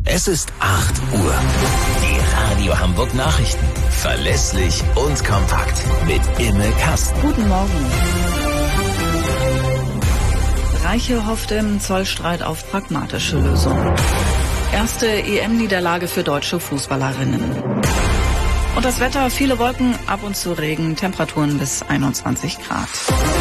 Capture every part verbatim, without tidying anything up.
Es ist acht Uhr. Die Radio Hamburg Nachrichten. Verlässlich und kompakt. Mit Imme Kasten. Guten Morgen. Reiche hofft im Zollstreit auf pragmatische Lösung. Erste E M-Niederlage für deutsche Fußballerinnen. Und das Wetter, viele Wolken, ab und zu Regen, Temperaturen bis einundzwanzig Grad.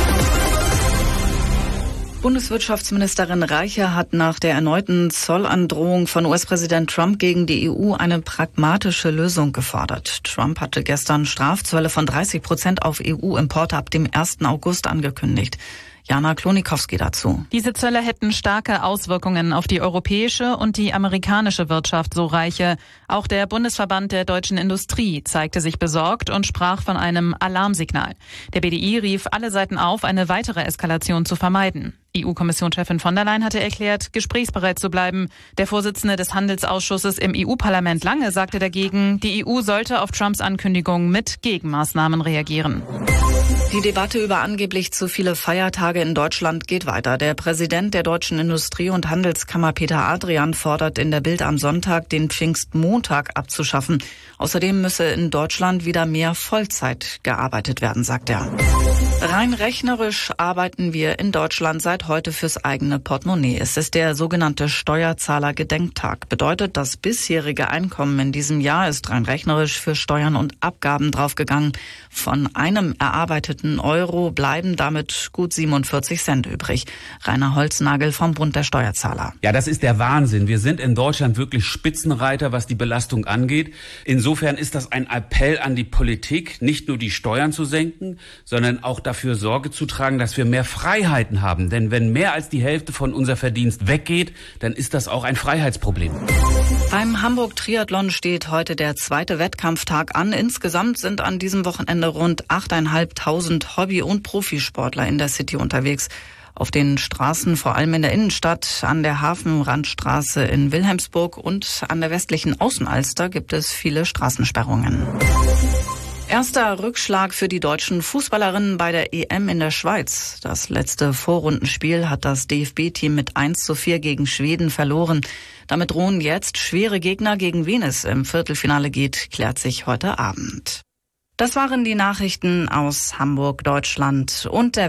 Bundeswirtschaftsministerin Reiche hat nach der erneuten Zollandrohung von U S-Präsident Trump gegen die E U eine pragmatische Lösung gefordert. Trump hatte gestern Strafzölle von dreißig Prozent auf E U-Importe ab dem ersten August angekündigt. Jana Klonikowski dazu. Diese Zölle hätten starke Auswirkungen auf die europäische und die amerikanische Wirtschaft, so Reiche. Auch der Bundesverband der deutschen Industrie zeigte sich besorgt und sprach von einem Alarmsignal. Der B D I rief alle Seiten auf, eine weitere Eskalation zu vermeiden. E U-Kommissionschefin von der Leyen hatte erklärt, gesprächsbereit zu bleiben. Der Vorsitzende des Handelsausschusses im E U-Parlament Lange sagte dagegen, die E U sollte auf Trumps Ankündigung mit Gegenmaßnahmen reagieren. Die Debatte über angeblich zu viele Feiertage in Deutschland geht weiter. Der Präsident der Deutschen Industrie- und Handelskammer Peter Adrian fordert in der Bild am Sonntag, den Pfingstmontag abzuschaffen. Außerdem müsse in Deutschland wieder mehr Vollzeit gearbeitet werden, sagt er. Rein rechnerisch arbeiten wir in Deutschland seit heute fürs eigene Portemonnaie. Es ist der sogenannte Steuerzahler-Gedenktag. Bedeutet, das bisherige Einkommen in diesem Jahr ist rein rechnerisch für Steuern und Abgaben draufgegangen. Von einem erarbeiteten Euro bleiben damit gut siebenundvierzig Cent übrig. Rainer Holznagel vom Bund der Steuerzahler. Ja, das ist der Wahnsinn. Wir sind in Deutschland wirklich Spitzenreiter, was die Belastung angeht. Insofern ist das ein Appell an die Politik, nicht nur die Steuern zu senken, sondern auch dafür Sorge zu tragen, dass wir mehr Freiheiten haben. Denn wenn mehr als die Hälfte von unser Verdienst weggeht, dann ist das auch ein Freiheitsproblem. Beim Hamburg-Triathlon steht heute der zweite Wettkampftag an. Insgesamt sind an diesem Wochenende rund achttausendfünfhundert Hobby- und Profisportler in der City unterwegs. Auf den Straßen, vor allem in der Innenstadt, an der Hafenrandstraße in Wilhelmsburg und an der westlichen Außenalster gibt es viele Straßensperrungen. Erster Rückschlag für die deutschen Fußballerinnen bei der E M in der Schweiz. Das letzte Vorrundenspiel hat das D F B-Team mit eins zu vier gegen Schweden verloren. Damit drohen jetzt schwere Gegner, gegen wen es im Viertelfinale geht, klärt sich heute Abend. Das waren die Nachrichten aus Hamburg, Deutschland und der